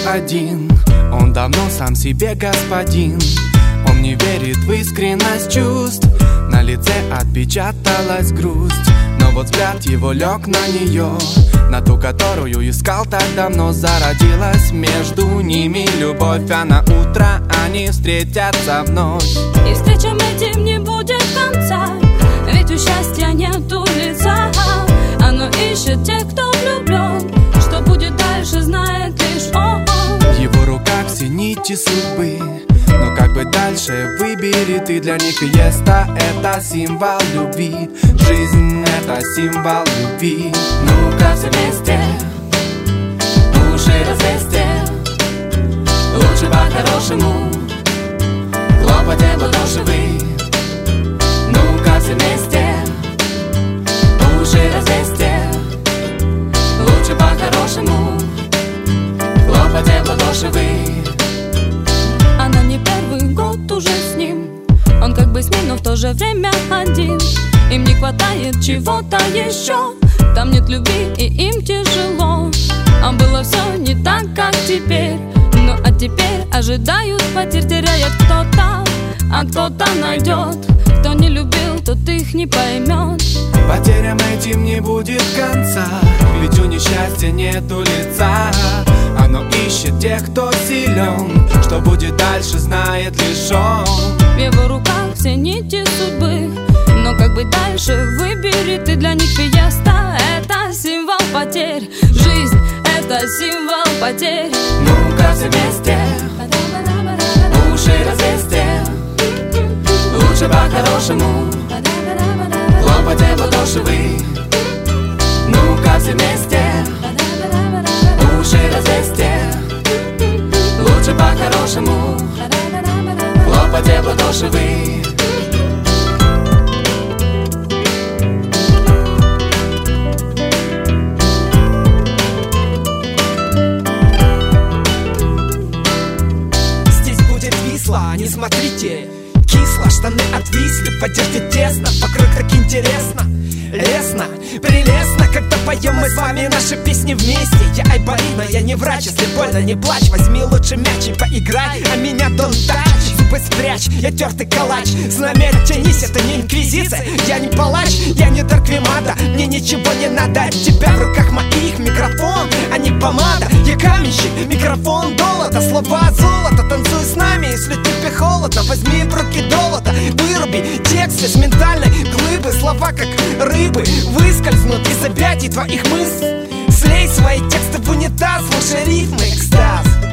один. Он давно сам себе господин. Он не верит в искренность чувств. На лице отпечаталась грусть. Но вот взгляд его лег на нее, на ту, которую искал так давно. Зародилась между ними любовь, а на утро они встретятся вновь. И встречам этим не будет конца, ведь у счастья нету лица. Оно ищет тех, кто влюблен. Что будет дальше, знает лишь он. В его руках все нити судьбы. Но как бы дальше, выбери ты. Для них фиеста — это символ любви. Жизнь — это символ любви. Ну-ка все вместе, уши развесьте. Лучше по-хорошему хлопайте в ладоши вы. Ну-ка все вместе, уши развесьте. Лучше по-хорошему хлопайте в ладоши вы. Она не первый год уже с ним. Он как бы с ней, но в то же время один. Им не хватает чего-то еще. Там нет любви и им тяжело. А было все не так, как теперь. Ну а теперь ожидают потерь. Теряет кто-то, а кто-то найдет. Кто не любил, тот их не поймет. Потерям этим не будет конца, ведь у несчастья нету лица. Оно ищет тех, кто силен. Что будет дальше, знает лишь он. В его руках все нити судьбы. Но как бы дальше, выбери ты. Для них фиеста — это символ потерь. Жизнь — это символ потерь. Ну-ка все вместе, уши развесьте. Лучше по-хорошему хлопайте в ладоши вы. Ну-ка все вместе, уши развесьте. Лучше по-хорошему хлопайте в ладоши вы. Здесь будет висло, не смотрите кисло. Штаны отвисли, в одежде тесно. Вокруг так интересно, лестно, прелестно, когда поем мы с вами наши песни вместе. Я Айболина, я не врач, если больно не плачь. Возьми лучше мяч и поиграй, а меня don't touch. Зубы спрячь, я тертый калач. Знамя тянись, это не инквизиция. Я не палач, я не Дарквимада. Мне ничего не надо от тебя. В руках моих микрофон, а не помада. Я каменщик, микрофон долото. Слова золото, танцуй с нами, если тебе холодно. Возьми в руки долото, выруби текст из ментальной глыбы. Слова как рыбы выскользнут из объятий твоих мыслей. Слей свои тексты в унитаз, слушай рифмы, экстаз.